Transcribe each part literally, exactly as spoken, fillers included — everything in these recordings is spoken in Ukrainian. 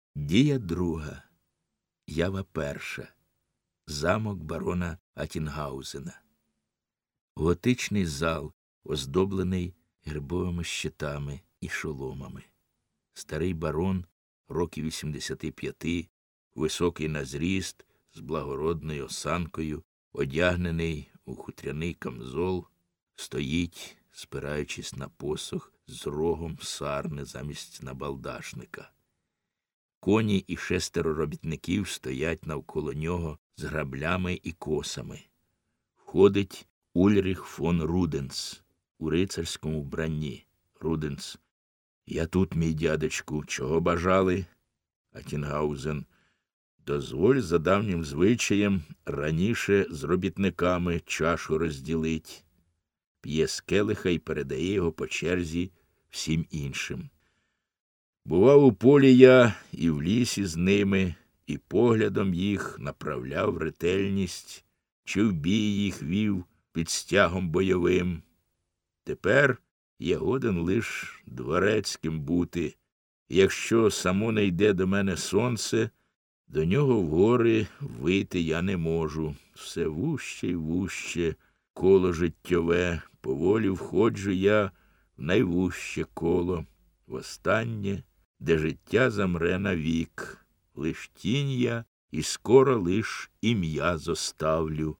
Дія друга. Ява перша. Замок барона Атінгаузена. Готичний зал, оздоблений гербовими щитами і шоломами. Старий барон, років вісімдесяти п'яти, високий на зріст, з благородною осанкою, одягнений у хутряний камзол, стоїть, спираючись на посох, з рогом сарни замість набалдашника. Коні і шестеро робітників стоять навколо нього з граблями і косами. Входить Ульріх фон Руденс у рицарському вбранні. Руденс: «Я тут, мій дядечку, чого бажали?» Атінгаузен: «Дозволь за давнім звичаєм раніше з робітниками чашу розділить». П'є з келиха і передає його по черзі всім іншим. Бував у полі я і в лісі з ними, і поглядом їх направляв ретельність, чи в бій їх вів під стягом бойовим. Тепер я годен лиш дворецьким бути. Якщо само не йде до мене сонце, до нього в гори вийти я не можу. Все вуще й вуще коло життєве, поволі входжу я в найвуще коло, востаннє, де життя замре навік. Лиш тінь я, і скоро лиш ім'я зоставлю.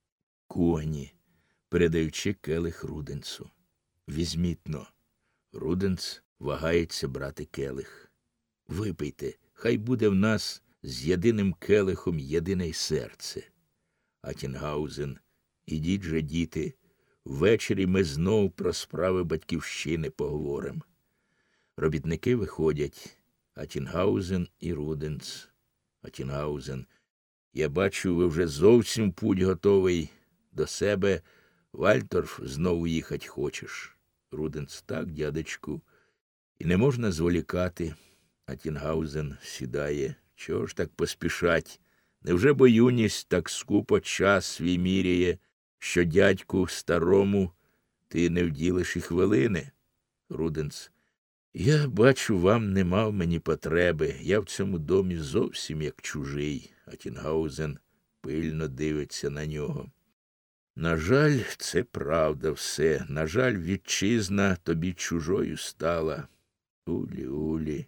Коні, передаючи келих Руденсу. Візьмітно. Руденс вагається брати келих. Випийте, хай буде в нас з єдиним келихом єдине й серце. Атінгаузен: ідіть же, діти, ввечері ми знов про справи батьківщини поговоримо. Робітники виходять. Атінгаузен і Руденс. Атінгаузен: я бачу, ви вже зовсім путь готовий. До себе Вальторф знову їхать хочеш. Руденс: так, дядечку. І не можна зволікати. Атінгаузен сідає. Чого ж так поспішать? Невже бо юність так скупо час свій міряє, що дядьку старому ти не вділиш і хвилини? Руденс: я бачу, вам нема в мені потреби. Я в цьому домі зовсім як чужий. Атінгаузен пильно дивиться на нього. На жаль, це правда все. На жаль, вітчизна тобі чужою стала. Улі, Улі,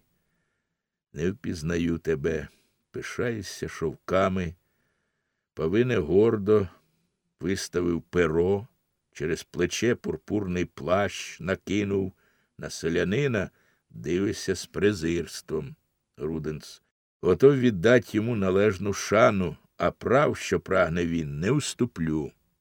не впізнаю тебе. Пишаєшся шовками. Павине гордо виставив перо, через плече пурпурний плащ накинув. На селянина дивишся з презирством. Руденс: готов віддать йому належну шану, а прав, що прагне він, не уступлю.